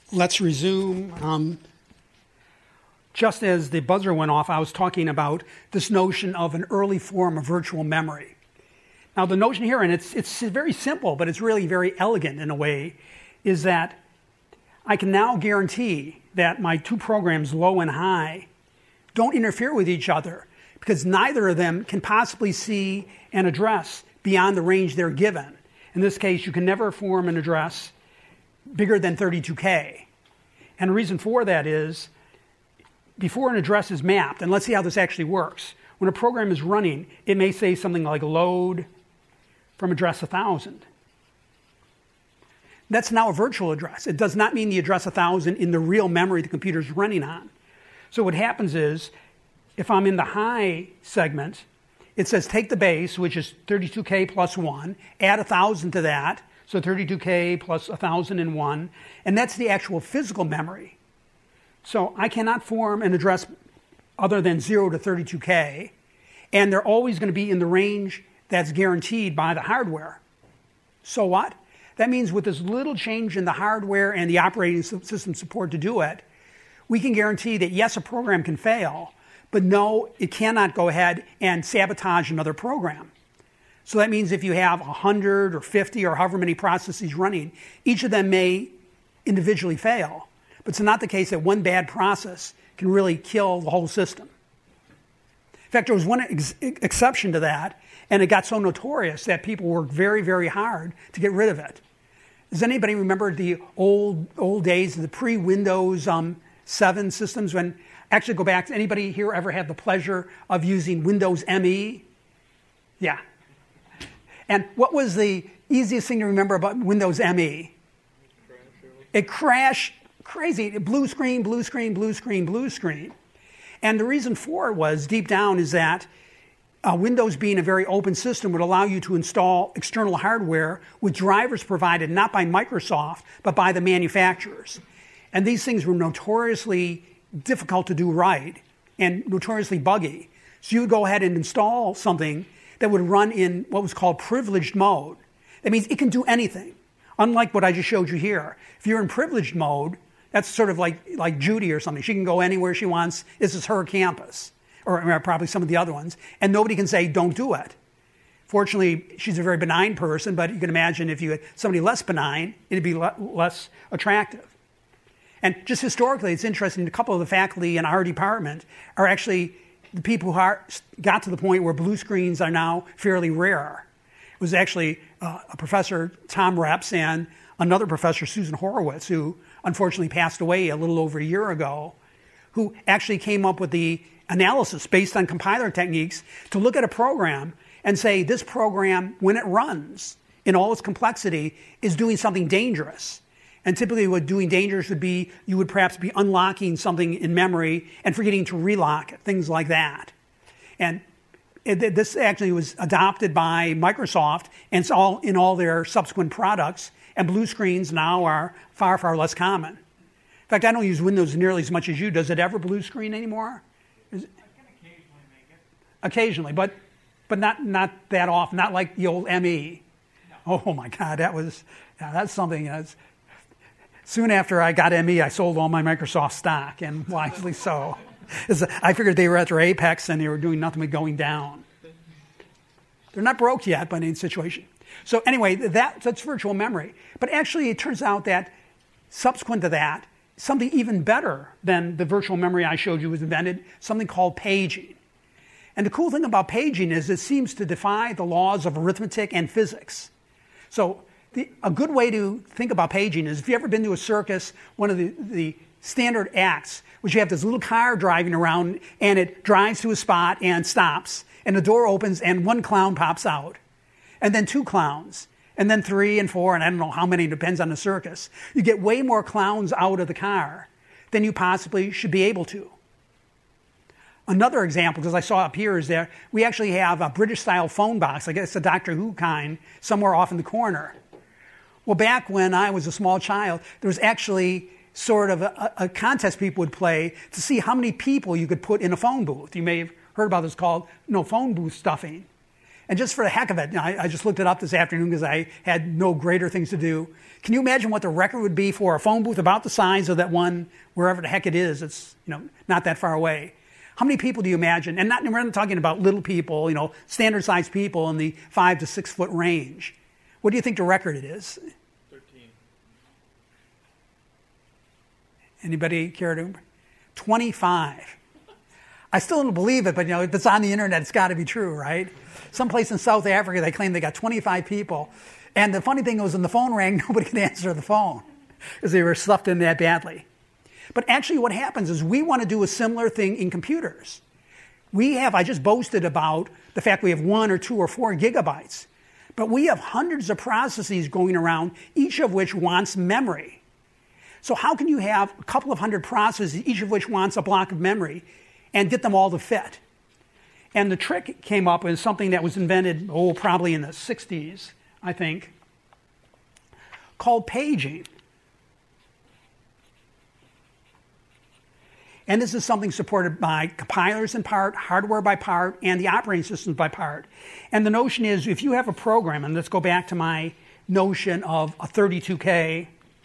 Let's resume. Just as the buzzer went off, I was talking about this notion of an early form of virtual memory. Now, the notion here, and it's very simple, but it's really very elegant in a way, is that I can now guarantee that my two programs, low and high, don't interfere with each other because neither of them can possibly see an address beyond the range they're given. In this case, you can never form an address bigger than 32K. And the reason for that is, before an address is mapped, and let's see how this actually works. When a program is running, it may say something like load from address 1000. That's now a virtual address. It does not mean the address 1000 in the real memory the computer is running on. So what happens is, if I'm in the high segment, it says take the base, which is 32K plus 1, add 1000 to that, so 32K plus 1001, and that's the actual physical memory. So I cannot form an address other than 0 to 32K, and they're always going to be in the range that's guaranteed by the hardware. So what? That means with this little change in the hardware and the operating system support to do it, we can guarantee that yes, a program can fail, but no, it cannot go ahead and sabotage another program. So that means if you have 100 or 50 or however many processes running, each of them may individually fail. But it's not the case that one bad process can really kill the whole system. In fact, there was one exception to that, and it got so notorious that people worked very, very hard to get rid of it. Does anybody remember the old days of the pre-Windows 7 systems? When actually go back, anybody here ever had the pleasure of using Windows ME? Yeah. And what was the easiest thing to remember about Windows ME? It crashed crazy. Blue screen, blue screen, blue screen, blue screen. And the reason for it was, deep down, is that Windows being a very open system would allow you to install external hardware with drivers provided not by Microsoft, but by the manufacturers. And these things were notoriously difficult to do right and notoriously buggy. So you would go ahead and install something that would run in what was called privileged mode. That means it can do anything. Unlike what I just showed you here. If you're in privileged mode, that's sort of like Judy or something. She can go anywhere she wants. This is her campus, or probably some of the other ones. And nobody can say, don't do it. Fortunately, she's a very benign person, but you can imagine if you had somebody less benign, it'd be less attractive. And just historically, it's interesting, a couple of the faculty in our department are actually the people who got to the point where blue screens are now fairly rare. It was actually a professor, Tom Reps, and another professor, Susan Horowitz, who unfortunately passed away a little over a year ago, who actually came up with the analysis based on compiler techniques to look at a program and say, this program, when it runs in all its complexity, is doing something dangerous. And typically what doing dangerous would be, you would perhaps be unlocking something in memory and forgetting to relock it, things like that. And this actually was adopted by Microsoft, and it's all in all their subsequent products, and blue screens now are far, far less common. In fact, I don't use Windows nearly as much as you. Does it ever blue screen anymore? I can occasionally make it. Occasionally, but not that often, not like the old ME. No. Oh my God, that's something. Soon after I got ME, I sold all my Microsoft stock, and wisely so. I figured they were at their apex and they were doing nothing but going down. They're not broke yet, but in a situation. So anyway, that's virtual memory. But actually, it turns out that subsequent to that, something even better than the virtual memory I showed you was invented, something called paging. And the cool thing about paging is it seems to defy the laws of arithmetic and physics. So a good way to think about paging is, if you've ever been to a circus, one of the standard acts, which you have this little car driving around, and it drives to a spot and stops, and the door opens and one clown pops out, and then two clowns, and then 3 and 4, and I don't know how many, depends on the circus. You get way more clowns out of the car than you possibly should be able to. Another example, because I saw up here, is that we actually have a British-style phone box, I guess a Doctor Who kind, somewhere off in the corner. Well, back when I was a small child, there was actually sort of a contest people would play to see how many people you could put in a phone booth. You may have heard about this called phone booth stuffing. And just for the heck of it, I just looked it up this afternoon because I had no greater things to do. Can you imagine what the record would be for a phone booth about the size of that one, wherever the heck it is? It's not that far away. How many people do you imagine? And we're not talking about little people, standard sized people in the 5 to 6 foot range. What do you think the record it is? 13. Anybody care to? 25. I still don't believe it, but if it's on the internet, it's got to be true, right? Someplace in South Africa, they claim they got 25 people. And the funny thing was, when the phone rang, nobody could answer the phone because they were stuffed in that badly. But actually what happens is we want to do a similar thing in computers. I just boasted about the fact we have 1 or 2 or 4 gigabytes. But we have hundreds of processes going around, each of which wants memory. So how can you have a couple of hundred processes, each of which wants a block of memory, and get them all to fit? And the trick came up with something that was invented, probably in the 60s, I think, called paging. And this is something supported by compilers in part, hardware by part, and the operating systems by part. And the notion is, if you have a program, and let's go back to my notion of a 32K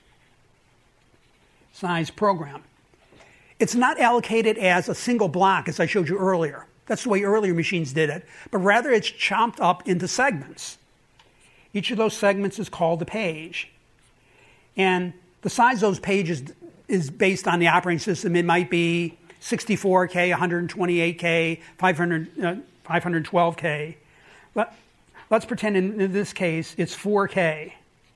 size program. It's not allocated as a single block, as I showed you earlier. That's the way earlier machines did it. But rather, it's chopped up into segments. Each of those segments is called a page. And the size of those pages is based on the operating system. It might be 64K, 128K, 512K. Let's pretend in this case it's 4K.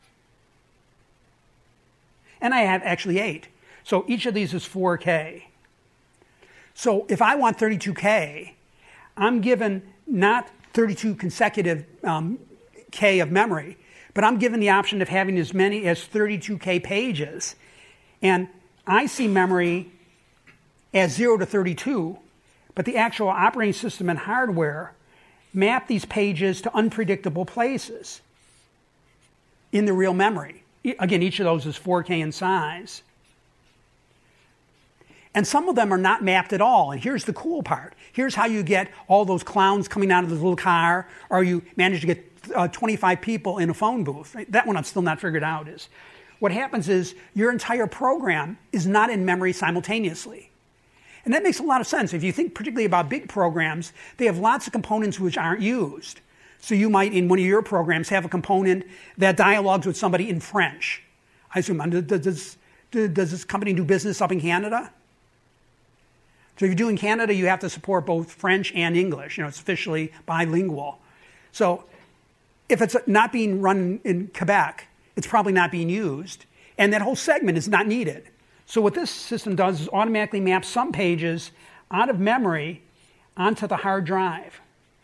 And I have actually 8. So each of these is 4K. So if I want 32K, I'm given not 32 consecutive K of memory, but I'm given the option of having as many as 32K pages. And I see memory as 0 to 32, but the actual operating system and hardware map these pages to unpredictable places in the real memory. Again, each of those is 4K in size. And some of them are not mapped at all. And here's the cool part. Here's how you get all those clowns coming out of the little car, or you manage to get 25 people in a phone booth. That one I've still not figured out is. What happens is your entire program is not in memory simultaneously. And that makes a lot of sense. If you think particularly about big programs, they have lots of components which aren't used. So you might, in one of your programs, have a component that dialogues with somebody in French. I assume, does this company do business up in Canada? So if you do in Canada, you have to support both French and English. It's officially bilingual. So if it's not being run in Quebec, it's probably not being used. And that whole segment is not needed. So what this system does is automatically map some pages out of memory onto the hard drive.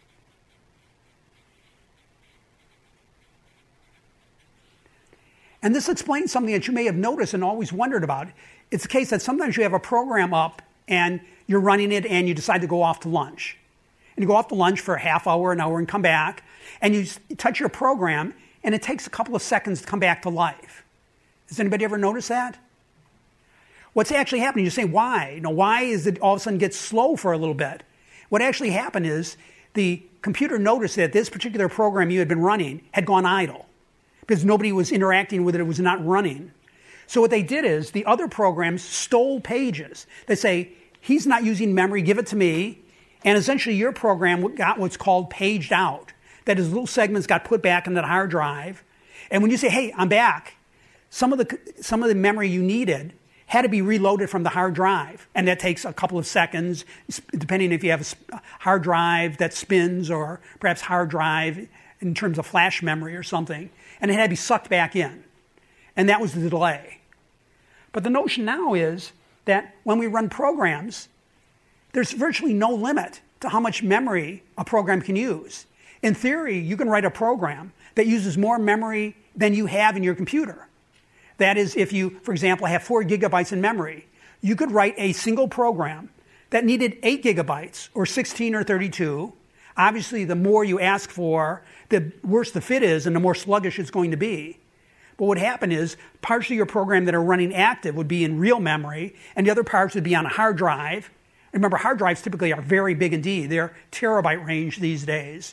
And this explains something that you may have noticed and always wondered about. It's the case that sometimes you have a program up and you're running it and you decide to go off to lunch. And you go off to lunch for a half hour, an hour, and come back. And you touch your program, and it takes a couple of seconds to come back to life. Has anybody ever noticed that? What's actually happening? You say, why? Why is it all of a sudden gets slow for a little bit? What actually happened is the computer noticed that this particular program you had been running had gone idle because nobody was interacting with it. It was not running. So what they did is the other programs stole pages. They say, he's not using memory, give it to me. And essentially your program got what's called paged out. That is, little segments got put back into the hard drive. And when you say, hey, I'm back, some of the memory you needed had to be reloaded from the hard drive. And that takes a couple of seconds, depending if you have a hard drive that spins or perhaps hard drive in terms of flash memory or something. And it had to be sucked back in. And that was the delay. But the notion now is that when we run programs, there's virtually no limit to how much memory a program can use. In theory, you can write a program that uses more memory than you have in your computer. That is, if you, for example, have 4 gigabytes in memory, you could write a single program that needed 8 gigabytes or 16 or 32. Obviously, the more you ask for, the worse the fit is and the more sluggish it's going to be. But what would happen is parts of your program that are running active would be in real memory, and the other parts would be on a hard drive. And remember, hard drives typically are very big indeed. They're terabyte range these days.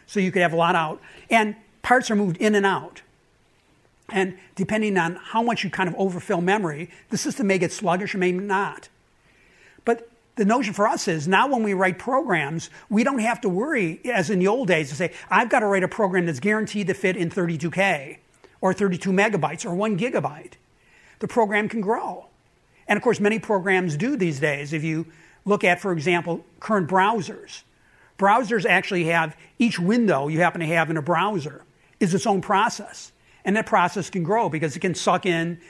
So you could have a lot out. And parts are moved in and out. And depending on how much you kind of overfill memory, the system may get sluggish or may not. But the notion for us is now when we write programs, we don't have to worry, as in the old days, to say, I've got to write a program that's guaranteed to fit in 32K or 32 megabytes or 1 gigabyte. The program can grow. And of course, many programs do these days. If you look at, for example, current browsers, browsers actually have each window you happen to have in a browser is its own process. And that process can grow because it can suck in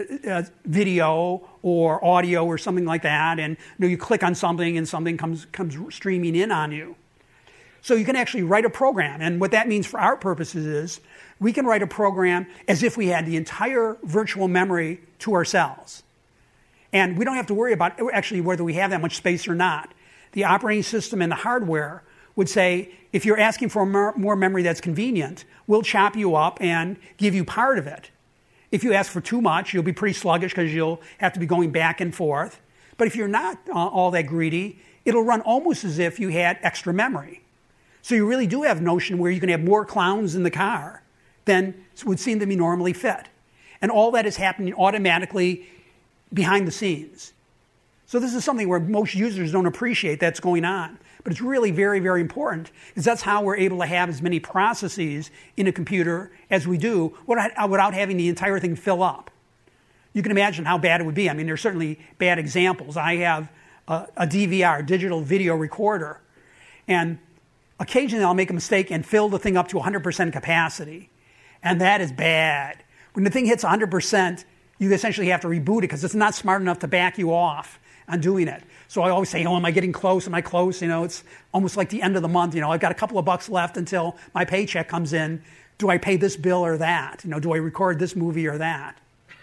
video or audio or something like that. And you click on something and something comes streaming in on you. So you can actually write a program. And what that means for our purposes is we can write a program as if we had the entire virtual memory to ourselves. And we don't have to worry about actually whether we have that much space or not. The operating system and the hardware would say, if you're asking for more memory that's convenient, we'll chop you up and give you part of it. If you ask for too much, you'll be pretty sluggish because you'll have to be going back and forth. But if you're not all that greedy, it'll run almost as if you had extra memory. So you really do have a notion where you can have more clowns in the car than would seem to be normally fit. And all that is happening automatically behind the scenes. So this is something where most users don't appreciate that's going on. But it's really very, very important because that's how we're able to have as many processes in a computer as we do without having the entire thing fill up. You can imagine how bad it would be. I mean, there's certainly bad examples. I have a DVR, digital video recorder, and occasionally I'll make a mistake and fill the thing up to 100% capacity. And that is bad. When the thing hits 100%, you essentially have to reboot it because it's not smart enough to back you off on doing it. So I always say, am I getting close? Am I close? It's almost like the end of the month. I've got a couple of bucks left until my paycheck comes in. Do I pay this bill or that? Do I record this movie or that?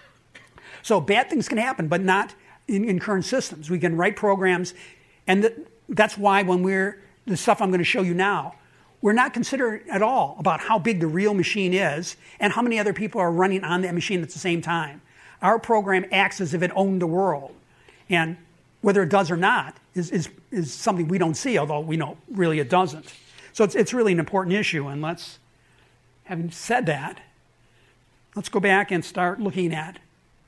So bad things can happen, but not in current systems. We can write programs, and that's why when the stuff I'm going to show you now, we're not considering at all about how big the real machine is and how many other people are running on that machine at the same time. Our program acts as if it owned the world. And whether it does or not is something we don't see, although we know really it doesn't. So it's really an important issue. And having said that, let's go back and start looking at.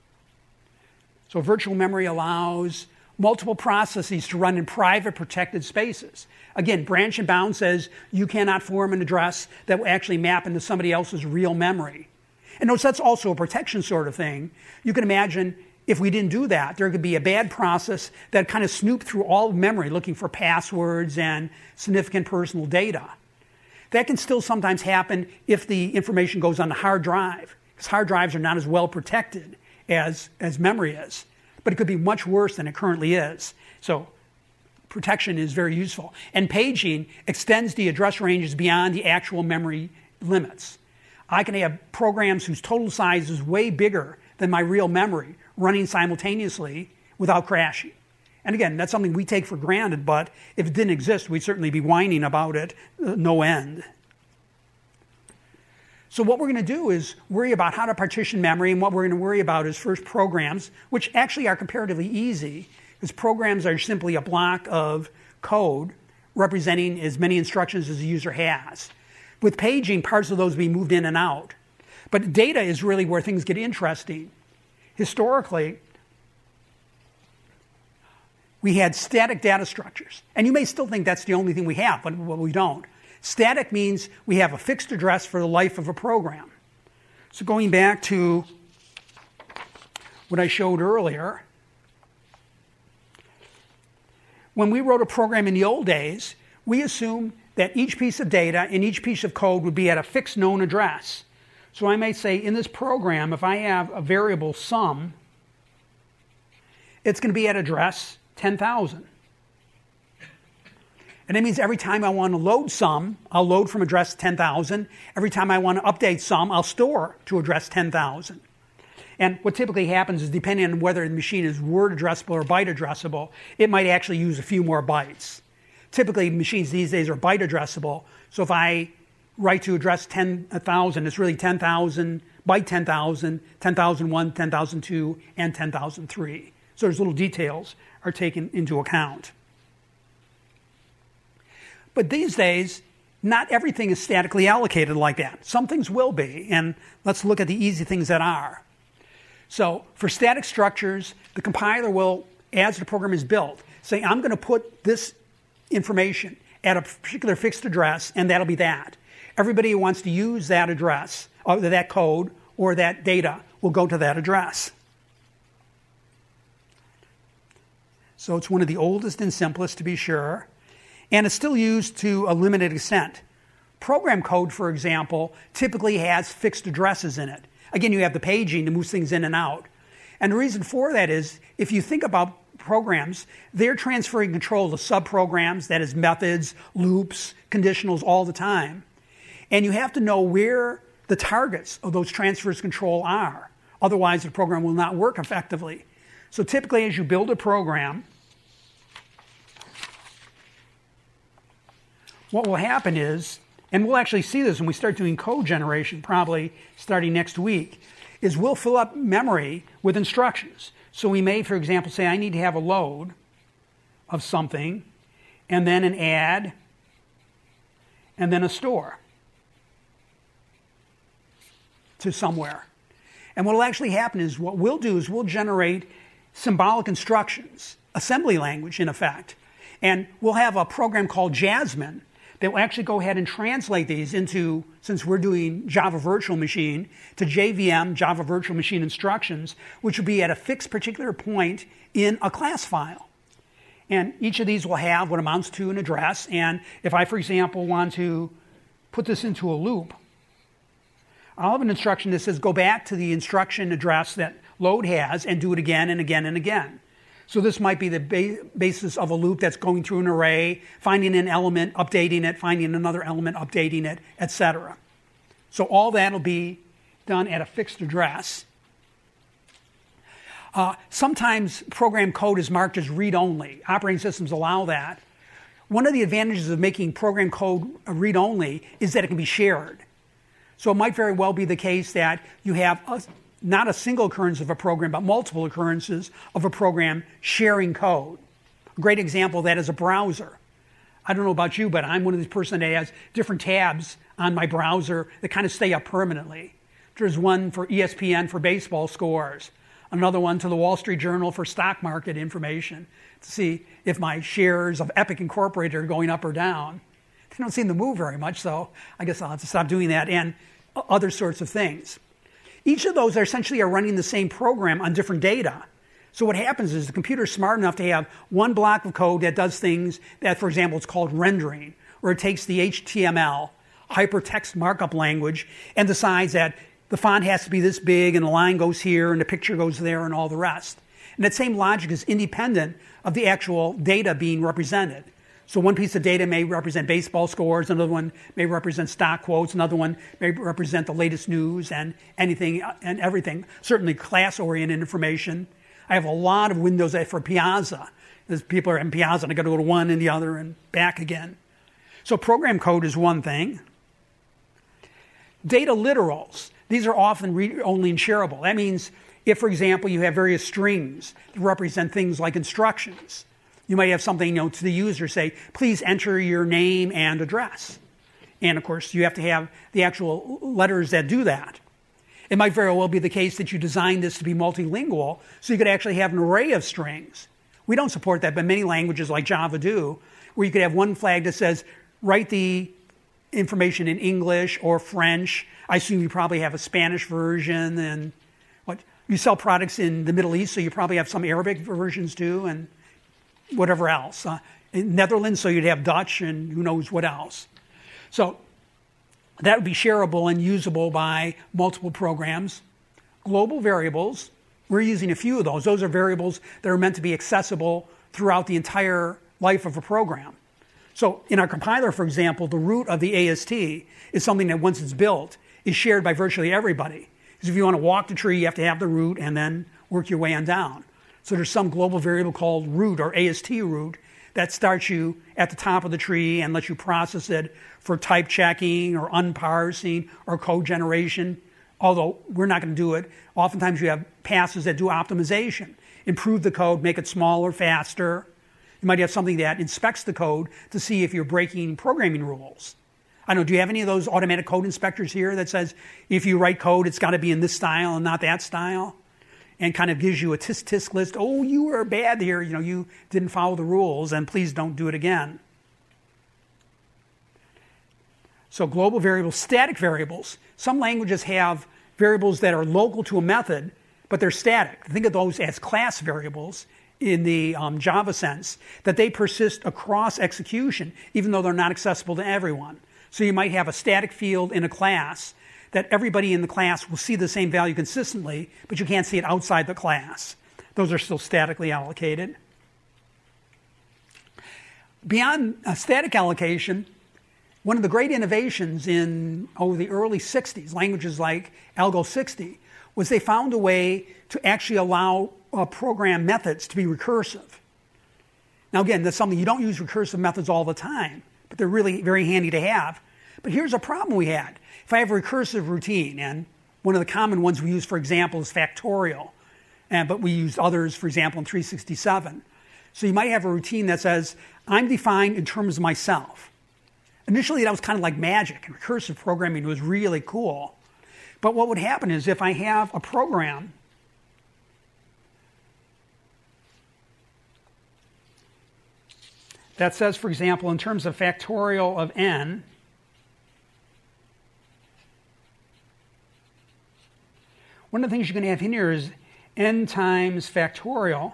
So virtual memory allows multiple processes to run in private protected spaces. Again, branch and bound says you cannot form an address that will actually map into somebody else's real memory. And notice that's also a protection sort of thing. You can imagine if we didn't do that, there could be a bad process that kind of snooped through all memory looking for passwords and significant personal data. That can still sometimes happen if the information goes on the hard drive, because hard drives are not as well protected as memory is. But it could be much worse than it currently is. So protection is very useful. And paging extends the address ranges beyond the actual memory limits. I can have programs whose total size is way bigger than my real memory running simultaneously without crashing. And again, that's something we take for granted, but if it didn't exist, we'd certainly be whining about it no end. So what we're going to do is worry about how to partition memory, and what we're going to worry about is first programs, which actually are comparatively easy, because programs are simply a block of code representing as many instructions as the user has. With paging, parts of those being moved in and out. But data is really where things get interesting. Historically, we had static data structures. And you may still think that's the only thing we have, but we don't. Static means we have a fixed address for the life of a program. So going back to what I showed earlier, when we wrote a program in the old days, we assumed that each piece of data and each piece of code would be at a fixed known address. So I may say in this program, if I have a variable sum, it's going to be at address 10,000. And that means every time I want to load sum, I'll load from address 10,000. Every time I want to update sum, I'll store to address 10,000. And what typically happens is, depending on whether the machine is word addressable or byte addressable, it might actually use a few more bytes. Typically, machines these days are byte addressable. So if I write to address 10,000, it's really 10,000, byte 10,000, 10,001, 10,002, and 10,003. So those little details are taken into account. But these days, not everything is statically allocated like that. Some things will be, and let's look at the easy things that are. So for static structures, the compiler will, as the program is built, say, I'm going to put this information at a particular fixed address, and that'll be that. Everybody who wants to use that address, or that code, or that data will go to that address. So it's one of the oldest and simplest, to be sure, and it's still used to a limited extent. Program code, for example, typically has fixed addresses in it. Again, you have the paging to move things in and out. And the reason for that is, if you think about programs, they're transferring control to subprograms, that is methods, loops, conditionals all the time. And you have to know where the targets of those transfers control are. Otherwise, the program will not work effectively. So typically, as you build a program, what will happen is, and we'll actually see this when we start doing code generation, probably starting next week, is we'll fill up memory with instructions. So we may, for example, say I need to have a load of something, and then an add, and then a store to somewhere. And what will actually happen is what we'll do is we'll generate symbolic instructions, assembly language in effect. And we'll have a program called Jasmine that will actually go ahead and translate these into, since we're doing Java Virtual Machine, to JVM, Java Virtual Machine instructions, which will be at a fixed particular point in a class file. And each of these will have what amounts to an address. And if I, for example, want to put this into a loop, I'll have an instruction that says go back to the instruction address that load has and do it again and again and again. So this might be the basis of a loop that's going through an array, finding an element, updating it, finding another element, updating it, etc. So all that will be done at a fixed address. Sometimes program code is marked as read-only. Operating systems allow that. One of the advantages of making program code read-only is that it can be shared. So it might very well be the case that you have not a single occurrence of a program, but multiple occurrences of a program sharing code. A great example of that is a browser. I don't know about you, but I'm one of these person that has different tabs on my browser that kind of stay up permanently. There's one for ESPN for baseball scores, another one to the Wall Street Journal for stock market information to see if my shares of Epic Incorporated are going up or down. They don't seem to move very much, so I guess I'll have to stop doing that, and other sorts of things. Each of those are essentially running the same program on different data. So what happens is the computer is smart enough to have one block of code that does things that, for example, it's called rendering, or it takes the HTML, hypertext markup language, and decides that the font has to be this big, and the line goes here, and the picture goes there, and all the rest. And that same logic is independent of the actual data being represented. So one piece of data may represent baseball scores, another one may represent stock quotes, another one may represent the latest news and anything and everything, certainly class-oriented information. I have a lot of windows for Piazza. There's people are in Piazza, and I got to go to one and the other and back again. So program code is one thing. Data literals. These are often read-only and shareable. That means if, for example, you have various strings that represent things like instructions, you might have something, to the user say, please enter your name and address. And of course, you have to have the actual letters that do that. It might very well be the case that you designed this to be multilingual, so you could actually have an array of strings. We don't support that, but many languages like Java do, where you could have one flag that says, write the information in English or French. I assume you probably have a Spanish version, and you sell products in the Middle East, so you probably have some Arabic versions too, and whatever else. In Netherlands, so you'd have Dutch and who knows what else. So that would be shareable and usable by multiple programs. Global variables, we're using a few of those. Those are variables that are meant to be accessible throughout the entire life of a program. So in our compiler, for example, the root of the AST is something that once it's built is shared by virtually everybody. Because if you want to walk the tree, you have to have the root and then work your way on down. So there's some global variable called root or AST root that starts you at the top of the tree and lets you process it for type checking or unparsing or code generation. Although we're not going to do it. Oftentimes you have passes that do optimization, improve the code, make it smaller, faster. You might have something that inspects the code to see if you're breaking programming rules. I don't know, do you have any of those automatic code inspectors here that says if you write code, it's got to be in this style and not that style? And kind of gives you a tisk list. Oh, you were bad here. You didn't follow the rules, and please don't do it again. So global variables, static variables. Some languages have variables that are local to a method, but they're static. Think of those as class variables in the Java sense, that they persist across execution, even though they're not accessible to everyone. So you might have a static field in a class that everybody in the class will see the same value consistently, but you can't see it outside the class. Those are still statically allocated. Beyond static allocation, one of the great innovations in the early 60s, languages like Algo 60, was they found a way to actually allow program methods to be recursive. Now again, that's something you don't use recursive methods all the time, but they're really very handy to have. But here's a problem we had. If I have a recursive routine, and one of the common ones we use, for example, is factorial, but we use others, for example, in 367. So you might have a routine that says, I'm defined in terms of myself. Initially, that was kind of like magic, and recursive programming was really cool. But what would happen is if I have a program that says, for example, in terms of factorial of n, one of the things you're going to have in here is n times factorial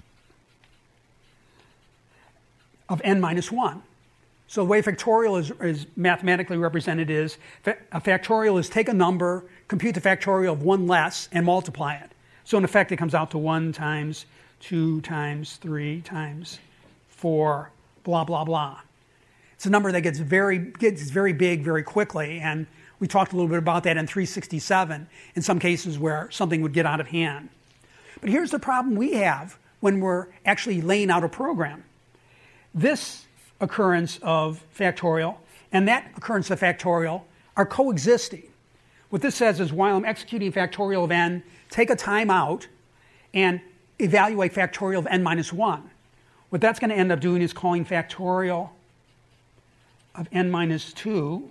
of n minus 1. So the way factorial is mathematically represented is a factorial is take a number, compute the factorial of 1 less, and multiply it. So in effect, it comes out to 1 times 2 times 3 times 4, blah, blah, blah. It's a number that gets very big very quickly, and we talked a little bit about that in 367, in some cases where something would get out of hand. But here's the problem we have when we're actually laying out a program. This occurrence of factorial and that occurrence of factorial are coexisting. What this says is while I'm executing factorial of n, take a time out and evaluate factorial of n minus 1. What that's going to end up doing is calling factorial of n minus 2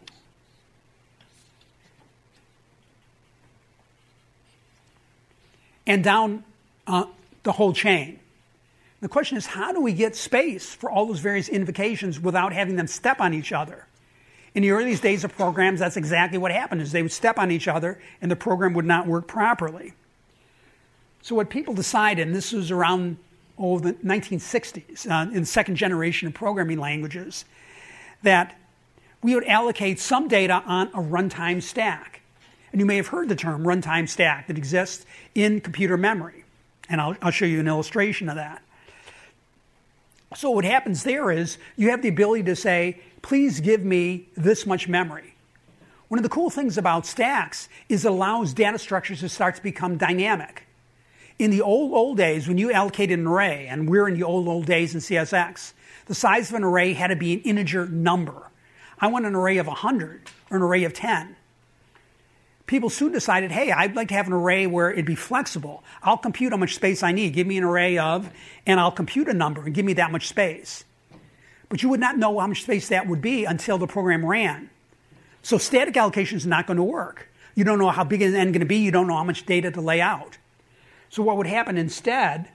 and down the whole chain. The question is, how do we get space for all those various invocations without having them step on each other? In the earliest days of programs, that's exactly what happened, is they would step on each other and the program would not work properly. So what people decided, and this was around the 1960s, in the second generation of programming languages, that we would allocate some data on a runtime stack. And you may have heard the term runtime stack that exists in computer memory. And I'll show you an illustration of that. So what happens there is you have the ability to say, please give me this much memory. One of the cool things about stacks is it allows data structures to start to become dynamic. In the old days, when you allocated an array, and we're in the old days in CSX, the size of an array had to be an integer number. I want an array of 100 or an array of 10. People soon decided, hey, I'd like to have an array where it'd be flexible. I'll compute how much space I need. Give me an array of, and I'll compute a number and give me that much space. But you would not know how much space that would be until the program ran. So static allocation is not going to work. You don't know how big is n going to be. You don't know how much data to lay out. So what would happen instead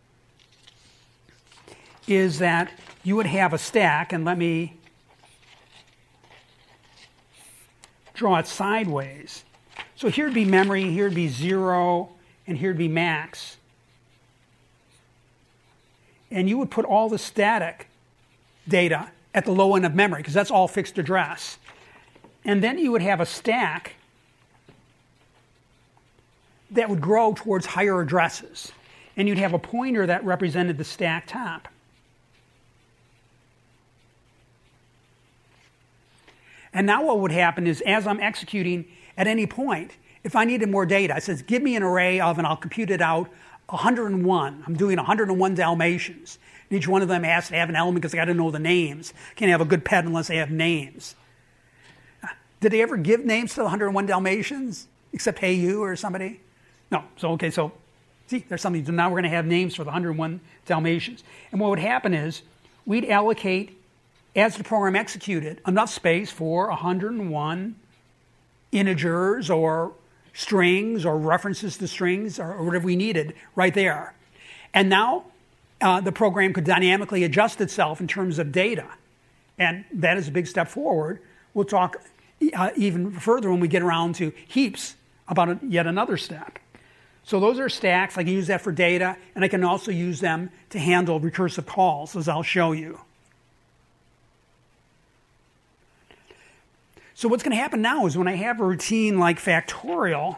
is that you would have a stack, and let me draw it sideways. So here'd be memory, here'd be 0, and here'd be max. And you would put all the static data at the low end of memory, because that's all fixed address. And then you would have a stack that would grow towards higher addresses. And you'd have a pointer that represented the stack top. And now what would happen is, as I'm executing, at any point, if I needed more data, it says, give me an array of, and I'll compute it out, 101. I'm doing 101 Dalmatians. And each one of them has to have an element because I got to know the names. Can't have a good pet unless they have names. Did they ever give names to the 101 Dalmatians? Except Hey You or somebody? No. So see, there's something. So now we're going to have names for the 101 Dalmatians. And what would happen is, we'd allocate as the program executed, enough space for 101 integers or strings or references to strings or whatever we needed right there. And now the program could dynamically adjust itself in terms of data. And that is a big step forward. We'll talk even further when we get around to heaps about yet another step. So those are stacks. I can use that for data, and I can also use them to handle recursive calls, as I'll show you. So what's going to happen now is when I have a routine like factorial,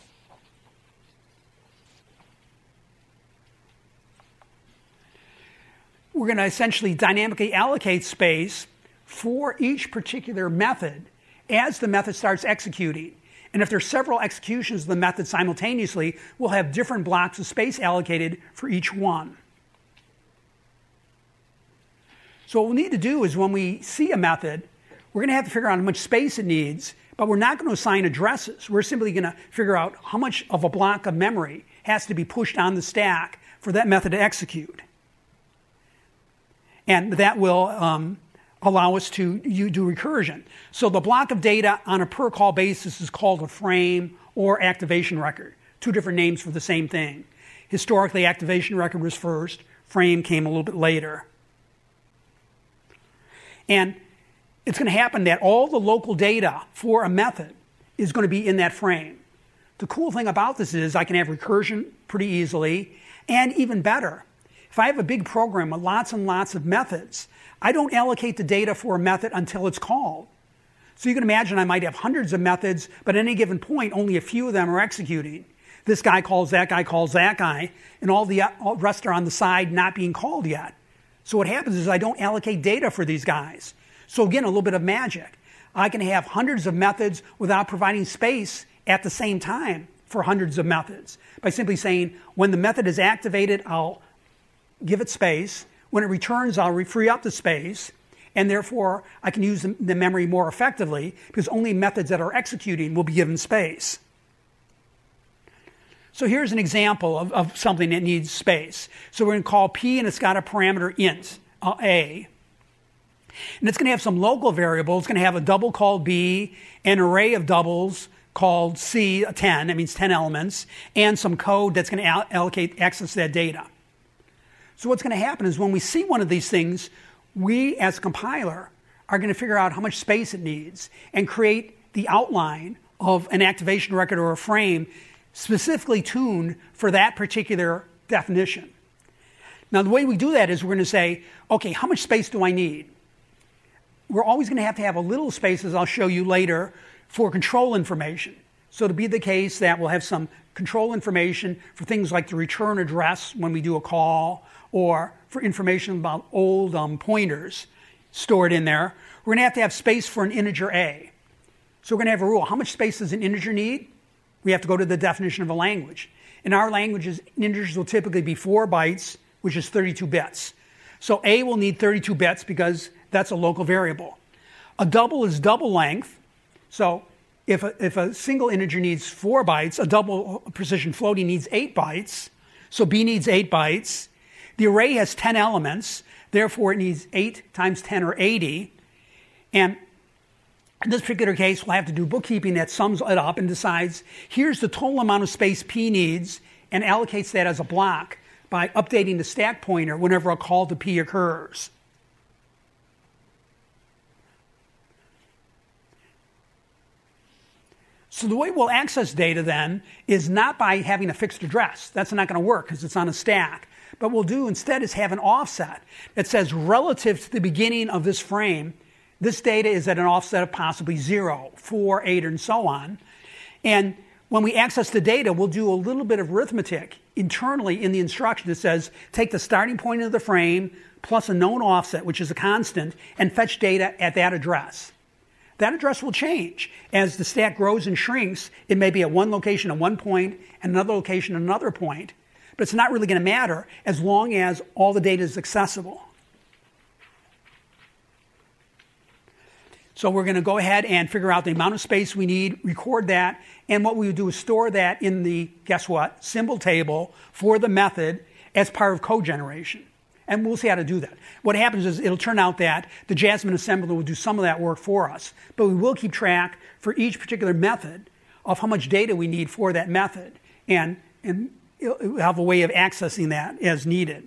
we're going to essentially dynamically allocate space for each particular method as the method starts executing. And if there's several executions of the method simultaneously, we'll have different blocks of space allocated for each one. So what we'll need to do is when we see a method, we're going to have to figure out how much space it needs, but we're not going to assign addresses. We're simply going to figure out how much of a block of memory has to be pushed on the stack for that method to execute. And that will allow us to do recursion. So the block of data on a per call basis is called a frame or activation record. Two different names for the same thing. Historically, activation record was first. Frame came a little bit later. And it's going to happen that all the local data for a method is going to be in that frame. The cool thing about this is I can have recursion pretty easily, and even better, if I have a big program with lots and lots of methods, I don't allocate the data for a method until it's called. So you can imagine I might have hundreds of methods, but at any given point, only a few of them are executing. This guy calls that guy, and all the rest are on the side not being called yet. So what happens is I don't allocate data for these guys. So again, a little bit of magic. I can have hundreds of methods without providing space at the same time for hundreds of methods by simply saying, when the method is activated, I'll give it space. When it returns, I'll free up the space, and therefore I can use the memory more effectively because only methods that are executing will be given space. So here's an example of something that needs space. So we're going to call P, and it's got a parameter int, A. And it's going to have some local variable. It's going to have a double called B, an array of doubles called C, 10, that means 10 elements, and some code that's going to allocate access to that data. So what's going to happen is when we see one of these things, we as a compiler are going to figure out how much space it needs and create the outline of an activation record or a frame specifically tuned for that particular definition. Now the way we do that is we're going to say, okay, how much space do I need? We're always going to have a little space, as I'll show you later, for control information. So to be the case that we'll have some control information for things like the return address when we do a call, or for information about old pointers stored in there, we're going to have space for an integer A. So we're going to have a rule. How much space does an integer need? We have to go to the definition of a language. In our languages, integers will typically be 4 bytes, which is 32 bits. So A will need 32 bits because that's a local variable. A double is double length. So if a single integer needs 4 bytes, a double precision floating needs 8 bytes. So B needs 8 bytes. The array has 10 elements. Therefore, it needs 8 times 10 or 80. And in this particular case, we'll have to do bookkeeping that sums it up and decides, here's the total amount of space P needs, and allocates that as a block by updating the stack pointer whenever a call to P occurs. So the way we'll access data then is not by having a fixed address. That's not going to work because it's on a stack. But what we'll do instead is have an offset that says relative to the beginning of this frame, this data is at an offset of possibly 0, 4, 8, and so on. And when we access the data, we'll do a little bit of arithmetic internally in the instruction that says take the starting point of the frame plus a known offset, which is a constant, and fetch data at that address. That address will change. As the stack grows and shrinks, it may be at one location at one point and another location at another point. But it's not really going to matter as long as all the data is accessible. So we're going to go ahead and figure out the amount of space we need, record that, and what we would do is store that in the, guess what, symbol table for the method as part of code generation. And we'll see how to do that. What happens is it'll turn out that the Jasmine assembler will do some of that work for us, but we will keep track for each particular method of how much data we need for that method, and it'll have a way of accessing that as needed.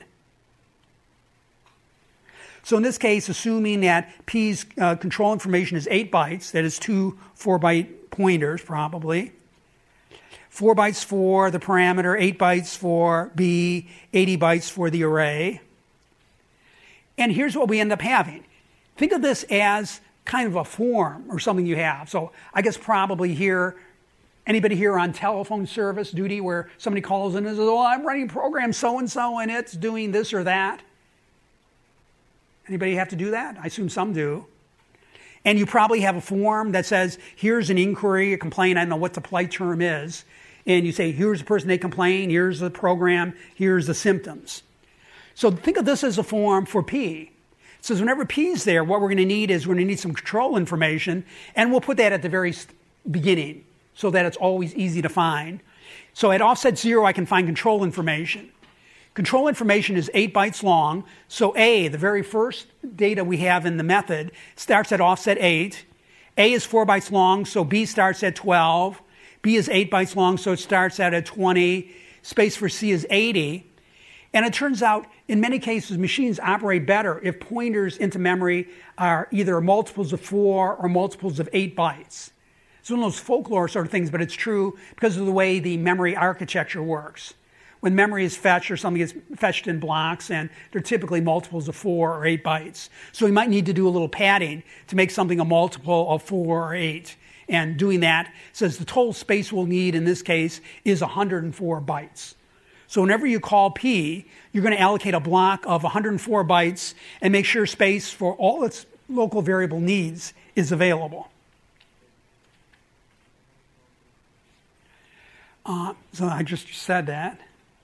So in this case, assuming that P's control information is 8 bytes, that is 2 4-byte pointers probably, 4 bytes for the parameter, 8 bytes for B, 80 bytes for the array. And here's what we end up having. Think of this as kind of a form or something you have. So I guess probably here, anybody here on telephone service duty where somebody calls in and says, oh, I'm running program so-and-so and it's doing this or that? Anybody have to do that? I assume some do. And you probably have a form that says, here's an inquiry, a complaint, I don't know what the polite term is. And you say, here's the person they complain, here's the program, here's the symptoms. So think of this as a form for P. It says whenever P is there, what we're going to need is we're going to need some control information, and we'll put that at the very beginning so that it's always easy to find. So at offset 0, I can find control information. Control information is 8 bytes long, so A, the very first data we have in the method, starts at offset 8. A is 4 bytes long, so B starts at 12. B is 8 bytes long, so it starts out at 20. Space for C is 80. And it turns out, in many cases, machines operate better if pointers into memory are either multiples of 4 or multiples of 8 bytes. It's one of those folklore sort of things, but it's true because of the way the memory architecture works. When memory is fetched or something is fetched in blocks, and they're typically multiples of 4 or 8 bytes. So we might need to do a little padding to make something a multiple of 4 or 8. And doing that says the total space we'll need in this case is 104 bytes. So whenever you call P, you're going to allocate a block of 104 bytes and make sure space for all its local variable needs is available. So I just said that.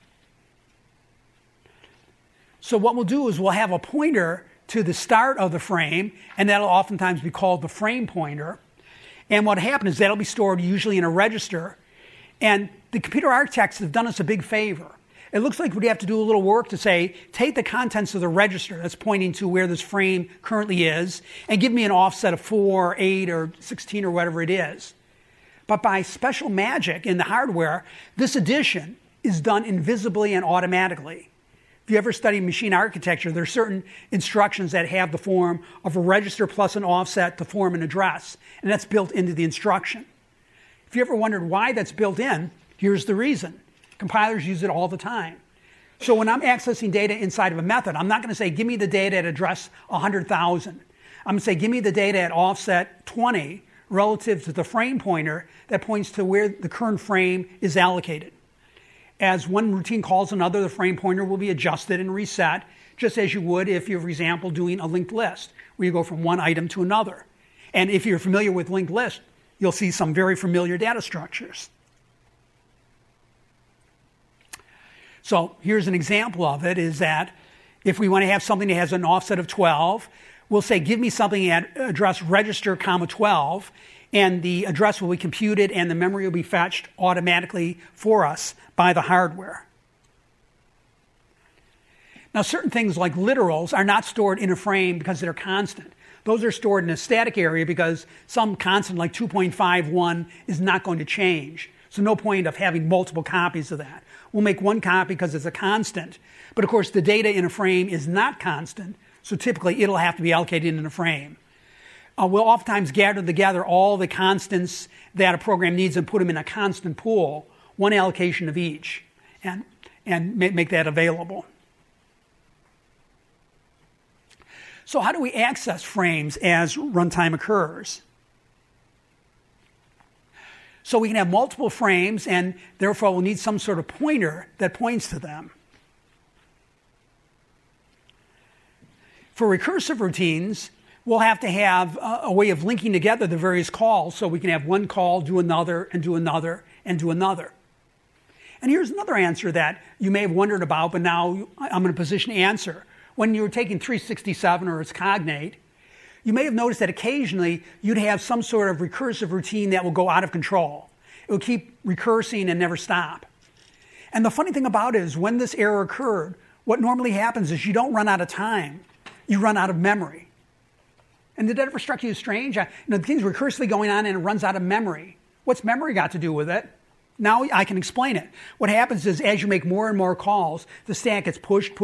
So what we'll do is we'll have a pointer to the start of the frame, and that'll oftentimes be called the frame pointer. And what happens is that'll be stored usually in a register. And the computer architects have done us a big favor. It looks like we'd have to do a little work to say, take the contents of the register that's pointing to where this frame currently is, and give me an offset of 4, 8, or 16, or whatever it is. But by special magic in the hardware, this addition is done invisibly and automatically. If you ever study machine architecture, there are certain instructions that have the form of a register plus an offset to form an address, and that's built into the instruction. If you ever wondered why that's built in, here's the reason. Compilers use it all the time. So when I'm accessing data inside of a method, I'm not going to say, give me the data at address 100,000. I'm going to say, give me the data at offset 20 relative to the frame pointer that points to where the current frame is allocated. As one routine calls another, the frame pointer will be adjusted and reset, just as you would if you're, for example, doing a linked list, where you go from one item to another. And if you're familiar with linked list, you'll see some very familiar data structures. So here's an example of it, is that if we want to have something that has an offset of 12, we'll say, give me something at address register, 12, and the address will be computed and the memory will be fetched automatically for us by the hardware. Now, certain things like literals are not stored in a frame because they're constant. Those are stored in a static area because some constant like 2.51 is not going to change. So no point of having multiple copies of that. We'll make one copy because it's a constant. But of course, the data in a frame is not constant, so typically it'll have to be allocated in a frame. We'll oftentimes gather together all the constants that a program needs and put them in a constant pool, one allocation of each, and make that available. So how do we access frames as runtime occurs? So we can have multiple frames, and therefore we'll need some sort of pointer that points to them. For recursive routines, we'll have to have a way of linking together the various calls so we can have one call, do another, and do another, and do another. And here's another answer that you may have wondered about, but now I'm in a position to answer. When you were taking 367 or its cognate, you may have noticed that occasionally you'd have some sort of recursive routine that will go out of control. It will keep recursing and never stop. And the funny thing about it is when this error occurred, what normally happens is you don't run out of time, you run out of memory. And did that ever struck you as strange? The thing's recursively going on and it runs out of memory. What's memory got to do with it? Now I can explain it. What happens is as you make more and more calls, the stack gets pushed.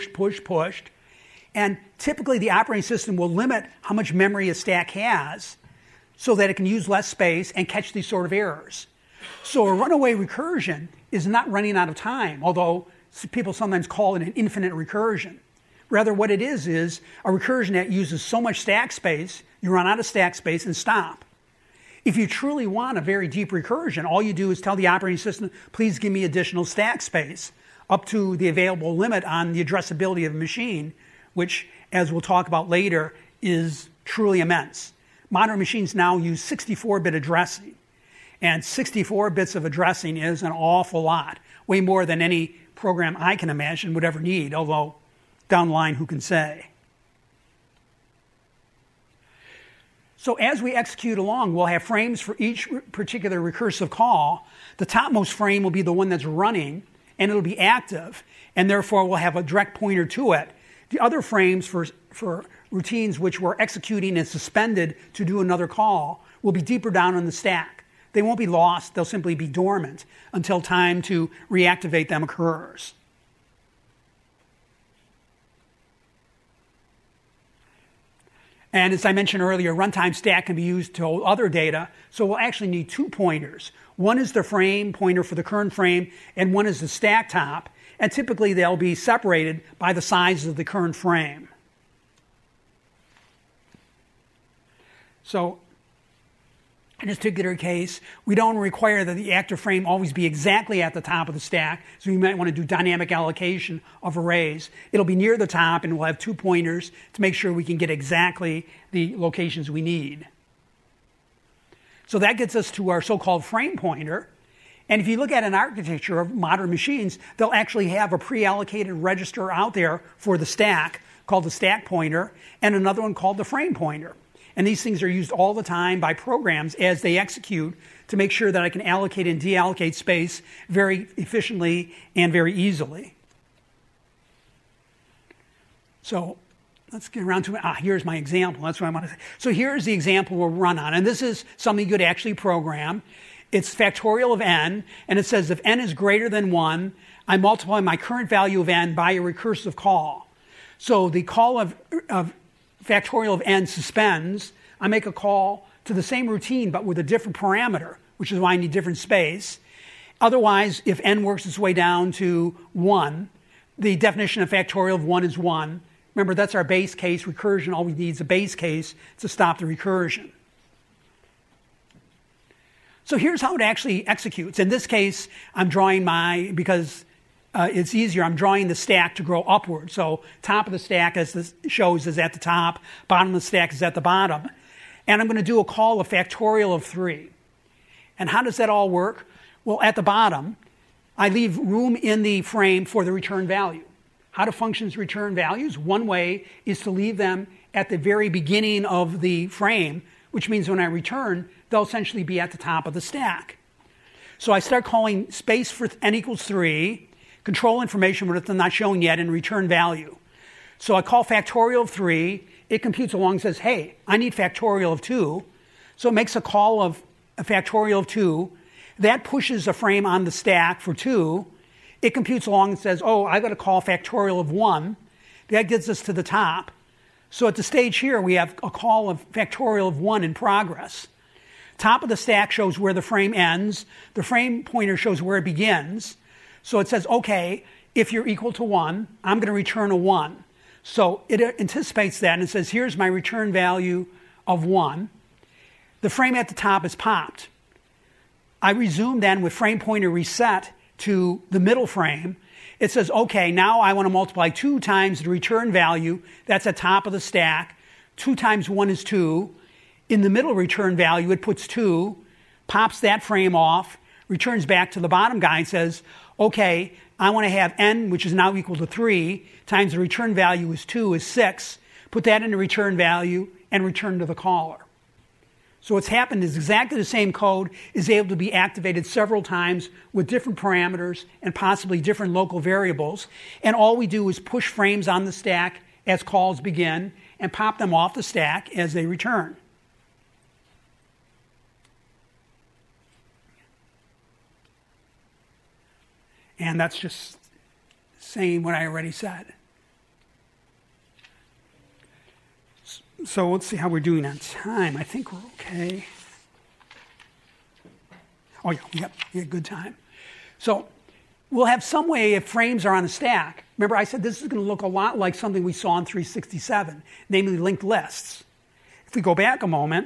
And typically the operating system will limit how much memory a stack has so that it can use less space and catch these sort of errors. So a runaway recursion is not running out of time, although people sometimes call it an infinite recursion. Rather, what it is a recursion that uses so much stack space, you run out of stack space and stop. If you truly want a very deep recursion, all you do is tell the operating system, please give me additional stack space up to the available limit on the addressability of a machine, which, as we'll talk about later, is truly immense. Modern machines now use 64-bit addressing, and 64 bits of addressing is an awful lot, way more than any program I can imagine would ever need, although down the line, who can say? So as we execute along, we'll have frames for each particular recursive call. The topmost frame will be the one that's running, and it'll be active, and therefore we'll have a direct pointer to it. The other frames for routines which we're executing and suspended to do another call will be deeper down in the stack. They won't be lost, they'll simply be dormant until time to reactivate them occurs. And as I mentioned earlier, runtime stack can be used to hold other data, so we'll actually need two pointers. One is the frame pointer for the current frame, and one is the stack top, and typically they'll be separated by the size of the current frame. So in this particular case, we don't require that the active frame always be exactly at the top of the stack, so we might want to do dynamic allocation of arrays. It'll be near the top, and we'll have two pointers to make sure we can get exactly the locations we need. So that gets us to our so-called frame pointer. And if you look at an architecture of modern machines, they'll actually have a pre-allocated register out there for the stack called the stack pointer, and another one called the frame pointer. And these things are used all the time by programs as they execute to make sure that I can allocate and deallocate space very efficiently and very easily. So let's get around to it. Here's my example. That's what I want to say. So here's the example we'll run on. And this is something you could actually program. It's factorial of n, and it says if n is greater than 1, I multiply my current value of n by a recursive call. So the call of factorial of n suspends. I make a call to the same routine but with a different parameter, which is why I need different space. Otherwise, if n works its way down to 1, the definition of factorial of 1 is 1. Remember, that's our base case recursion. All we need is a base case to stop the recursion. So here's how it actually executes. In this case, I'm drawing because it's easier, I'm drawing the stack to grow upward. So top of the stack, as this shows, is at the top. Bottom of the stack is at the bottom. And I'm going to do a call of factorial of 3. And how does that all work? Well, at the bottom, I leave room in the frame for the return value. How do functions return values? One way is to leave them at the very beginning of the frame, which means when I return, they'll essentially be at the top of the stack. So I start calling space for n equals 3, control information, but it's not shown yet, and return value. So I call factorial of 3. It computes along and says, hey, I need factorial of 2. So it makes a call of a factorial of 2. That pushes a frame on the stack for 2. It computes along and says, oh, I've got to call factorial of 1. That gets us to the top. So at the stage here, we have a call of factorial of 1 in progress. Top of the stack shows where the frame ends. The frame pointer shows where it begins. So it says, okay, if you're equal to 1, I'm going to return a 1. So it anticipates that and it says, here's my return value of 1. The frame at the top is popped. I resume then with frame pointer reset to the middle frame. It says, okay, now I want to multiply 2 times the return value. That's at top of the stack. 2 times 1 is 2. In the middle return value, it puts 2, pops that frame off, returns back to the bottom guy and says, okay, I want to have n, which is now equal to 3, times the return value is 2, is 6. Put that into return value and return to the caller. So what's happened is exactly the same code is able to be activated several times with different parameters and possibly different local variables. And all we do is push frames on the stack as calls begin and pop them off the stack as they return. And that's just saying what I already said. So let's see how we're doing on time. I think we're okay. Oh, yeah, we got good time. So we'll have some way if frames are on a stack. Remember, I said this is going to look a lot like something we saw in 367, namely linked lists. If we go back a moment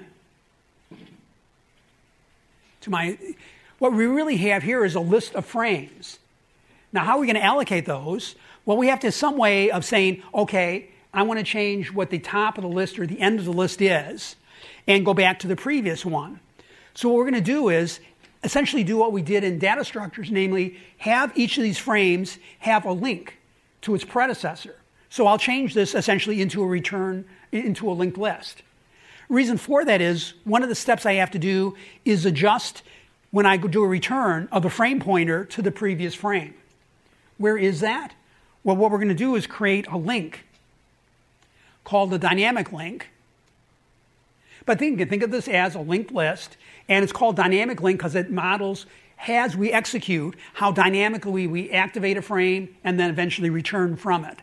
to what we really have here is a list of frames. Now, how are we going to allocate those? Well, we have to have some way of saying, okay, I want to change what the top of the list or the end of the list is and go back to the previous one. So what we're going to do is essentially do what we did in data structures, namely have each of these frames have a link to its predecessor. So I'll change this essentially into a linked list. Reason for that is one of the steps I have to do is adjust when I do a return of the frame pointer to the previous frame. Where is that? Well, what we're going to do is create a link called the dynamic link. But you can think of this as a linked list, and it's called dynamic link because it models, as we execute, how dynamically we activate a frame and then eventually return from it.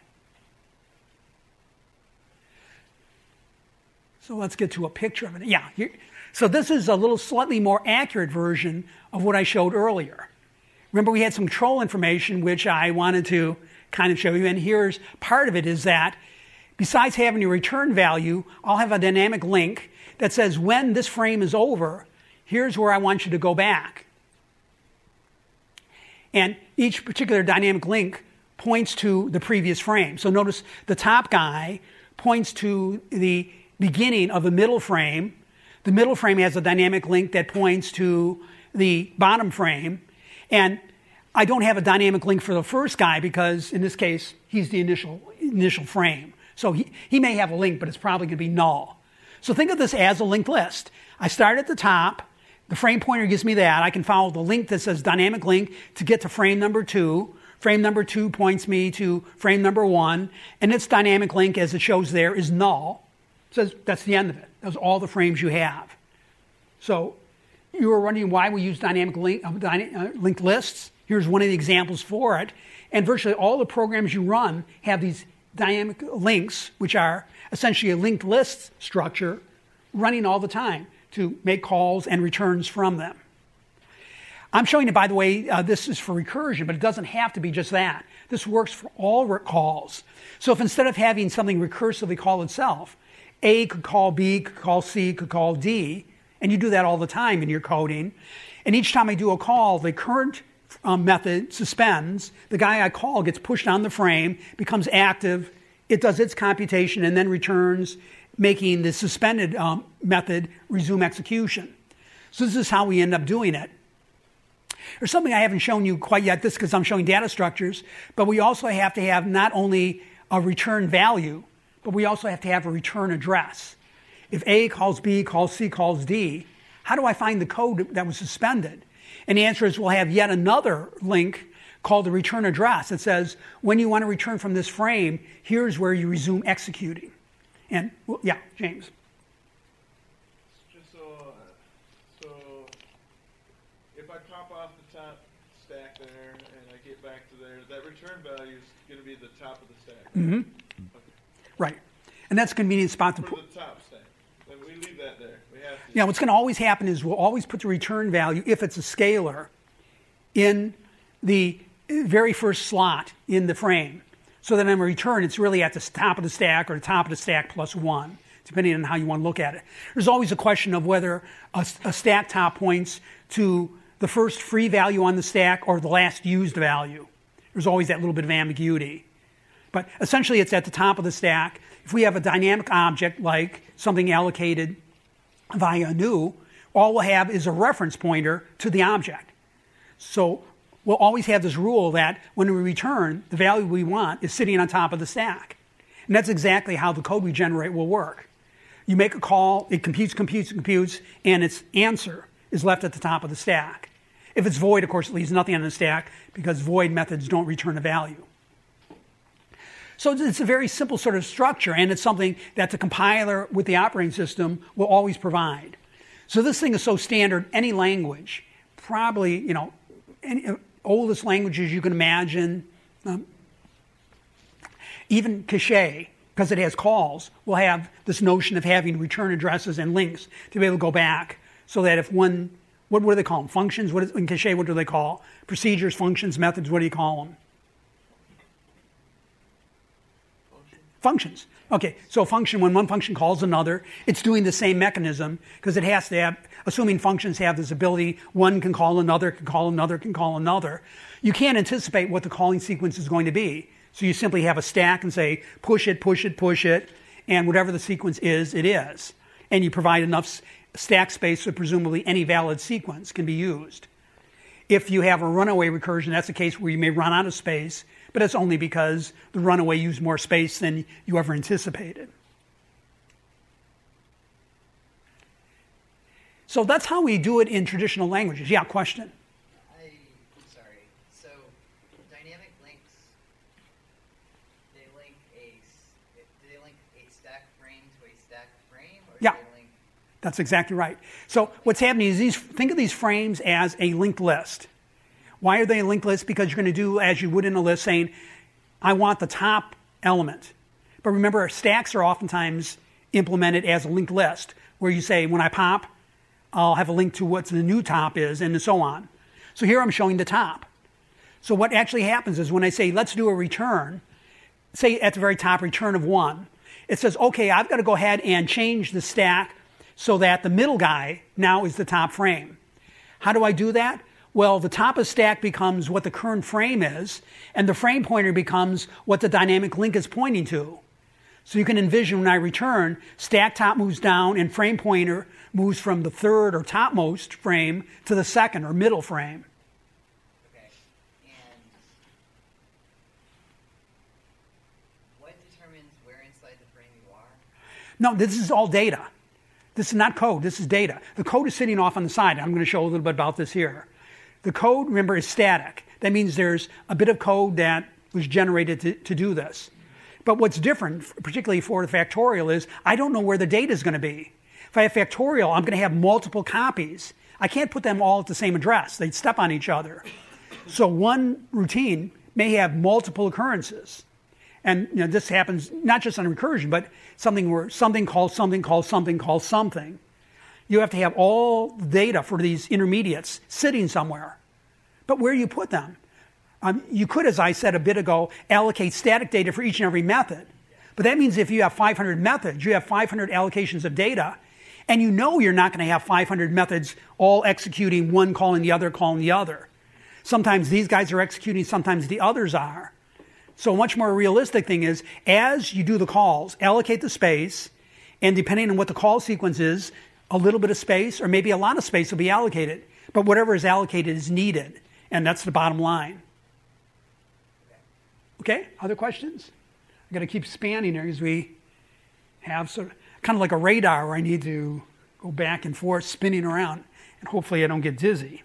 So let's get to a picture of it. Yeah, so this is a little slightly more accurate version of what I showed earlier. Remember, we had some control information which I wanted to kind of show you, and here's part of it is that besides having a return value, I'll have a dynamic link that says when this frame is over, here's where I want you to go back. And each particular dynamic link points to the previous frame. So notice the top guy points to the beginning of the middle frame. The middle frame has a dynamic link that points to the bottom frame. And I don't have a dynamic link for the first guy because, in this case, he's the initial frame. So he may have a link, but it's probably going to be null. So think of this as a linked list. I start at the top. The frame pointer gives me that. I can follow the link that says dynamic link to get to frame number 2. Frame number 2 points me to frame number 1. And its dynamic link, as it shows there, is null. It says that's the end of it. Those are all the frames you have. So you were wondering why we use dynamic linked lists. Here's one of the examples for it. And virtually all the programs you run have these dynamic links, which are essentially a linked list structure running all the time to make calls and returns from them. I'm showing you, by the way, this is for recursion, but it doesn't have to be just that. This works for all calls. So if instead of having something recursively call itself, A could call B, could call C, could call D, and you do that all the time in your coding, and each time I do a call, the current method suspends. The guy I call gets pushed on the frame, becomes active, it does its computation, and then returns, making the suspended method resume execution. So this is how we end up doing it. There's something I haven't shown you quite yet, this because I'm showing data structures, but we also have to have not only a return value, but we also have to have a return address. If A calls B, calls C, calls D, how do I find the code that was suspended? And the answer is we'll have yet another link called the return address that says when you want to return from this frame, here's where you resume executing. And, well, yeah, James. Just so if I pop off the top stack there and I get back to there, that return value is going to be the top of the stack. Mm-hmm. Okay. Right. And that's a convenient spot to put. put. For the top stack. Then we leave that there. We have to. Yeah, what's going to always happen is we'll always put the return value, if it's a scalar, in the very first slot in the frame. So that on return, it's really at the top of the stack or the top of the stack plus 1, depending on how you want to look at it. There's always a question of whether a stack top points to the first free value on the stack or the last used value. There's always that little bit of ambiguity. But essentially, it's at the top of the stack. If we have a dynamic object like something allocated via a new, all we'll have is a reference pointer to the object. So we'll always have this rule that when we return, the value we want is sitting on top of the stack. And that's exactly how the code we generate will work. You make a call, it computes, and its answer is left at the top of the stack. If it's void, of course, it leaves nothing on the stack because void methods don't return a value. So it's a very simple sort of structure, and it's something that the compiler with the operating system will always provide. So this thing is so standard, any language, probably, any oldest languages you can imagine, even Cache, because it has calls, will have this notion of having return addresses and links to be able to go back so that if one, what do they call them? Functions? In Cache, what do they call? Procedures, functions, methods, what do you call them? Functions. Okay, so a function, when one function calls another, it's doing the same mechanism because it has to have, assuming functions have this ability, one can call another, can call another, can call another. You can't anticipate what the calling sequence is going to be. So you simply have a stack and say, push it, push it, push it, and whatever the sequence is, it is. And you provide enough stack space so presumably any valid sequence can be used. If you have a runaway recursion, that's a case where you may run out of space, but that's only because the runaway used more space than you ever anticipated. So that's how we do it in traditional languages. Yeah, question? I'm sorry. So dynamic links, do they link a stack frame to a stack frame? Or Yeah. do they link... That's exactly right. So what's happening is think of these frames as a linked list. Why are they a linked list? Because you're going to do as you would in a list saying, I want the top element. But remember, stacks are oftentimes implemented as a linked list, where you say, when I pop, I'll have a link to what the new top is, and so on. So here I'm showing the top. So what actually happens is when I say, let's do a return, say at the very top, return of 1, it says, okay, I've got to go ahead and change the stack so that the middle guy now is the top frame. How do I do that? Well, the top of stack becomes what the current frame is, and the frame pointer becomes what the dynamic link is pointing to. So you can envision when I return, stack top moves down and frame pointer moves from the third or topmost frame to the second or middle frame. Okay. And what determines where inside the frame you are? No, this is all data. This is not code, this is data. The code is sitting off on the side. I'm going to show a little bit about this here. The code, remember, is static. That means there's a bit of code that was generated to do this. But what's different, particularly for the factorial, is I don't know where the data is going to be. If I have factorial, I'm going to have multiple copies. I can't put them all at the same address. They'd step on each other. So one routine may have multiple occurrences. And this happens not just on recursion, but something where something calls something calls something calls something. You have to have all the data for these intermediates sitting somewhere. But where do you put them? You could, as I said a bit ago, allocate static data for each and every method. But that means if you have 500 methods, you have 500 allocations of data, and you know you're not going to have 500 methods all executing, one calling the other, calling the other. Sometimes these guys are executing, sometimes the others are. So a much more realistic thing is, as you do the calls, allocate the space, and depending on what the call sequence is, a little bit of space or maybe a lot of space will be allocated. But whatever is allocated is needed, and that's the bottom line. Okay, other questions? I've got to keep spanning here as we have sort of kind of like a radar where I need to go back and forth, spinning around, and hopefully I don't get dizzy.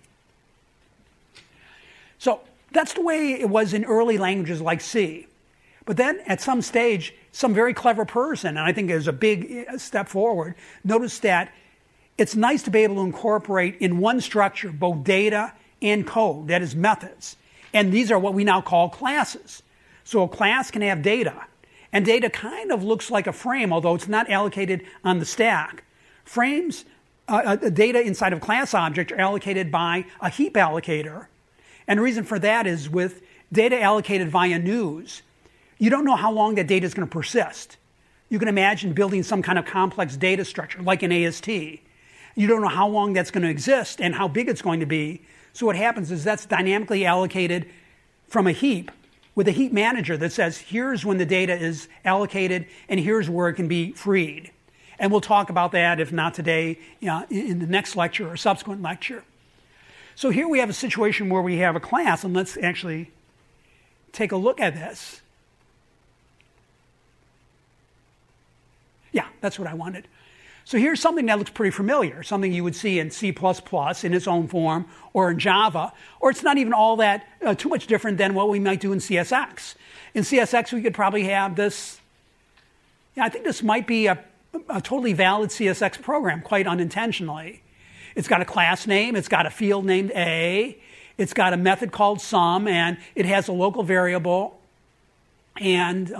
So that's the way it was in early languages like C. But then at some stage, some very clever person, and I think is a big step forward, noticed that it's nice to be able to incorporate in one structure both data and code, that is methods. And these are what we now call classes. So a class can have data. And data kind of looks like a frame, although it's not allocated on the stack. Frames, data inside of class object are allocated by a heap allocator. And the reason for that is with data allocated via news, you don't know how long that data is going to persist. You can imagine building some kind of complex data structure like an AST. You don't know how long that's going to exist and how big it's going to be. So what happens is that's dynamically allocated from a heap with a heap manager that says, here's when the data is allocated and here's where it can be freed. And we'll talk about that, if not today, in the next lecture or subsequent lecture. So here we have a situation where we have a class, and let's actually take a look at this. Yeah, that's what I wanted. So here's something that looks pretty familiar, something you would see in C++ in its own form, or in Java, or it's not even all that too much different than what we might do in CSX. In CSX, we could probably have this. Yeah, I think this might be a totally valid CSX program, quite unintentionally. It's got a class name, it's got a field named A, it's got a method called sum, and it has a local variable. And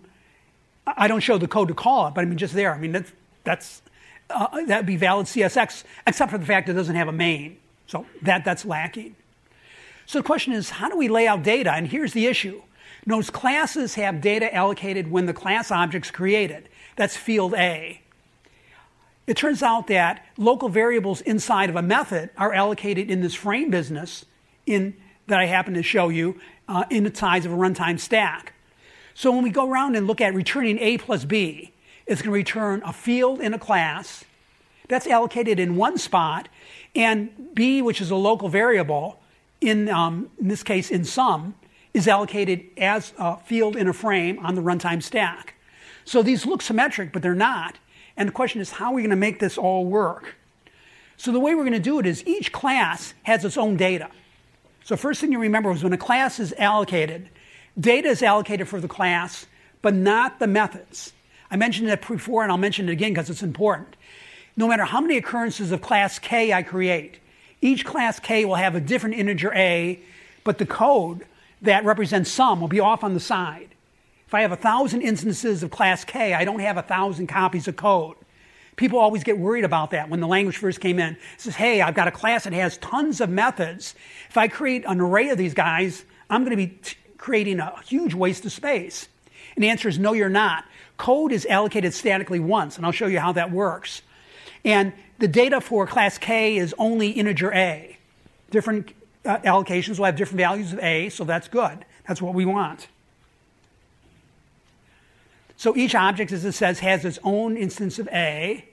I don't show the code to call it, but I mean just there. I mean that'd be valid CSX, except for the fact it doesn't have a main. So that's lacking. So the question is, how do we lay out data? And here's the issue. Notice classes have data allocated when the class object's created. That's field A. It turns out that local variables inside of a method are allocated in this frame business that I happen to show you in the size of a runtime stack. So when we go around and look at returning A plus B, it's going to return a field in a class that's allocated in one spot, and B, which is a local variable, in this case in sum, is allocated as a field in a frame on the runtime stack. So these look symmetric, but they're not. And the question is, how are we going to make this all work? So the way we're going to do it is each class has its own data. So first thing you remember is when a class is allocated, data is allocated for the class, but not the methods. I mentioned that before, and I'll mention it again because it's important. No matter how many occurrences of class K I create, each class K will have a different integer A, but the code that represents sum will be off on the side. If I have 1,000 instances of class K, I don't have 1,000 copies of code. People always get worried about that when the language first came in. It says, hey, I've got a class that has tons of methods. If I create an array of these guys, I'm going to be creating a huge waste of space. And the answer is no, you're not. Code is allocated statically once, and I'll show you how that works. And the data for class K is only integer A. Different allocations will have different values of A, so that's good. That's what we want. So each object, as it says, has its own instance of A.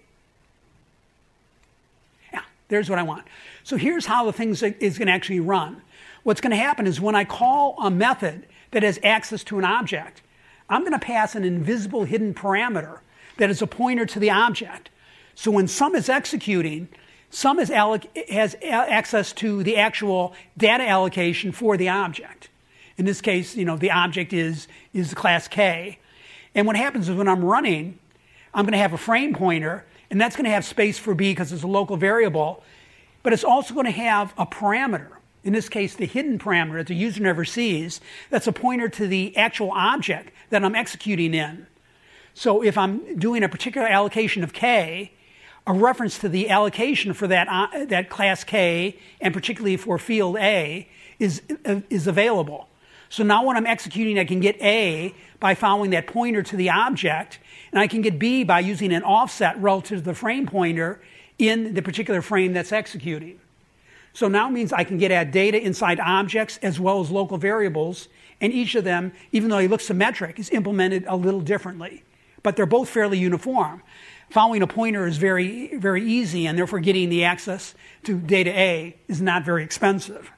Yeah, there's what I want. So here's how the thing is going to actually run. What's going to happen is when I call a method that has access to an object, I'm going to pass an invisible hidden parameter that is a pointer to the object. So when sum is executing, sum has access to the actual data allocation for the object. In this case, the object is the class K. And what happens is when I'm running, I'm going to have a frame pointer, and that's going to have space for B because it's a local variable, but it's also going to have a parameter. In this case, the hidden parameter that the user never sees, that's a pointer to the actual object that I'm executing in. So if I'm doing a particular allocation of K, a reference to the allocation for that class K, and particularly for field A, is available. So now when I'm executing, I can get A by following that pointer to the object, and I can get B by using an offset relative to the frame pointer in the particular frame that's executing. So now it means I can add data inside objects as well as local variables, and each of them, even though they look symmetric, is implemented a little differently. But they're both fairly uniform. Following a pointer is very, very easy, and therefore getting the access to data A is not very expensive.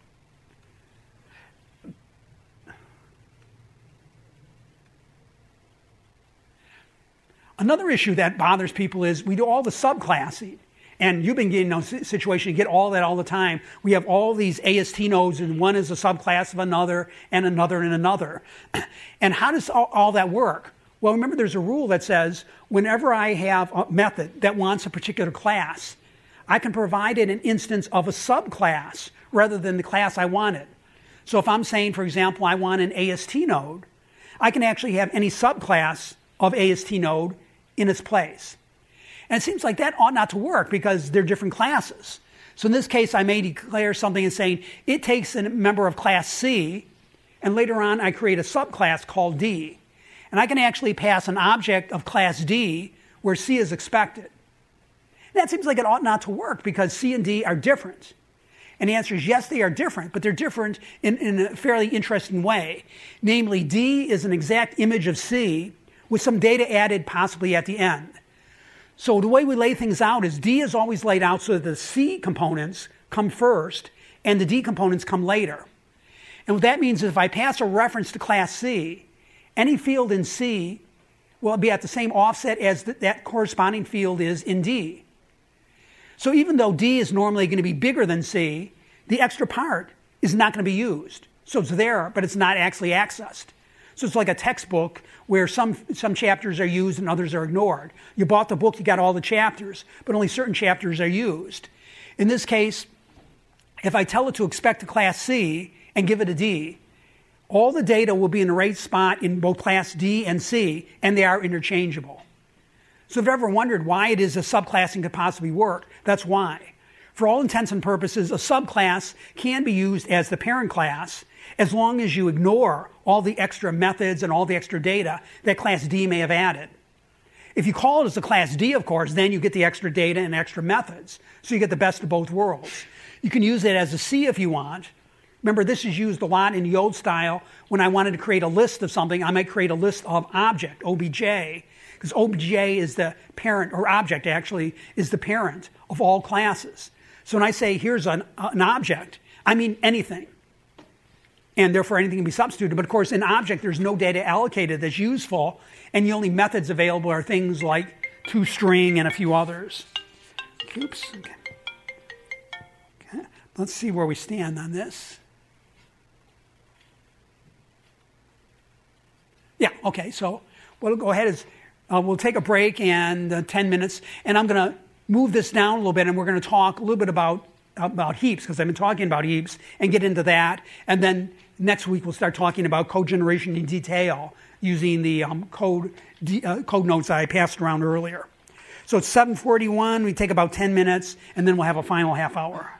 Another issue that bothers people is we do all the subclassing. And you've been getting a situation, you get all that all the time. We have all these AST nodes, and one is a subclass of another, and another, and another. And how does all that work? Well, remember there's a rule that says whenever I have a method that wants a particular class, I can provide it an instance of a subclass rather than the class I wanted. So if I'm saying, for example, I want an AST node, I can actually have any subclass of AST node in its place. And it seems like that ought not to work because they're different classes. So in this case, I may declare something and saying it takes a member of class C, and later on I create a subclass called D. And I can actually pass an object of class D where C is expected. And that seems like it ought not to work because C and D are different. And the answer is yes, they are different, but they're different in a fairly interesting way. Namely, D is an exact image of C with some data added possibly at the end. So the way we lay things out is D is always laid out so that the C components come first and the D components come later. And what that means is if I pass a reference to class C, any field in C will be at the same offset as that corresponding field is in D. So even though D is normally going to be bigger than C, the extra part is not going to be used. So it's there, but it's not actually accessed. So it's like a textbook where some chapters are used and others are ignored. You bought the book, you got all the chapters, but only certain chapters are used. In this case, if I tell it to expect a class C and give it a D, all the data will be in the right spot in both class D and C, and they are interchangeable. So if you've ever wondered why it is a subclassing could possibly work, that's why. For all intents and purposes, a subclass can be used as the parent class as long as you ignore all the extra methods and all the extra data that class D may have added. If you call it as a class D, of course, then you get the extra data and extra methods. So you get the best of both worlds. You can use it as a C if you want. Remember, this is used a lot in the old style. When I wanted to create a list of something, I might create a list of object, OBJ, because OBJ is the parent, or object actually, is the parent of all classes. So when I say here's an object, I mean anything. And therefore anything can be substituted. But of course, in object, there's no data allocated that's useful, and the only methods available are things like toString and a few others. Oops. Okay. Let's see where we stand on this. Yeah, okay, so we'll go ahead. We'll take a break and 10 minutes, and I'm going to move this down a little bit, and we're going to talk a little bit about heaps, because I've been talking about heaps, and get into that. And then next week we'll start talking about code generation in detail using the code notes I passed around earlier. So it's 7:41. We take about 10 minutes, and then we'll have a final half hour.